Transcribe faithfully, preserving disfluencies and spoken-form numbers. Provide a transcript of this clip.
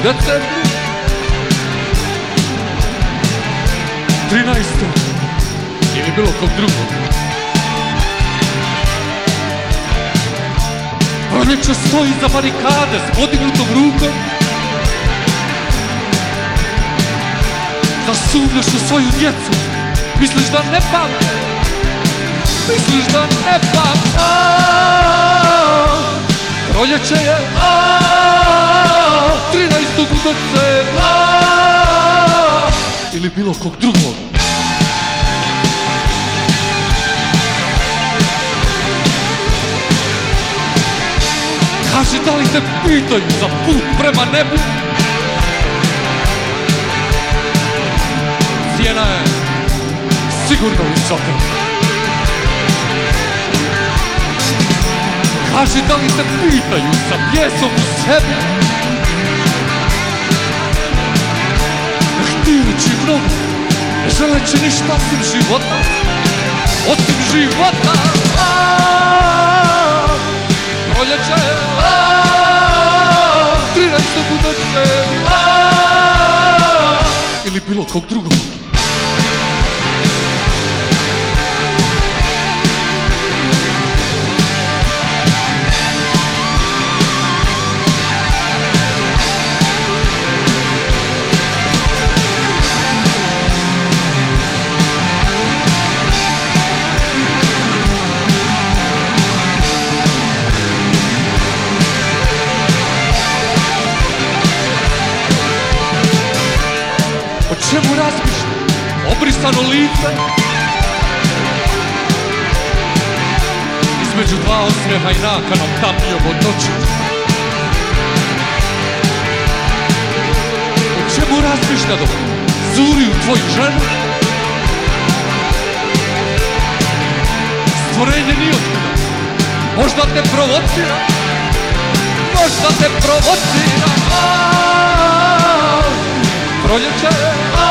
decembru trinaestog ili bilo kog drugog. Proljeće stoji za barikade s podignutom rukom, da sumnjaš u svoju djecu, misliš da ne pamte, misliš da ne pamte. Proljeće je trinaestog decembra ili bilo kog drugog. Kaži, da li te pitaju za put prema nebu? Cijena je sigurno visoka. Kaži, da li te pitaju sa bijesom u sebi? Htijući mnogo, ne želeći ništa osim života, osim života. Proljeće je trinaestog decembra ili bilo kog drugog. O čemu razmišljam? Obrisano lice između dva osmijeha i nakanom tapijom od noći. O čemu razmišlja dok zuri u tvoju ženu? Stvorenje nije otkuda. Možda te provocira, možda te provocira. Proljeće je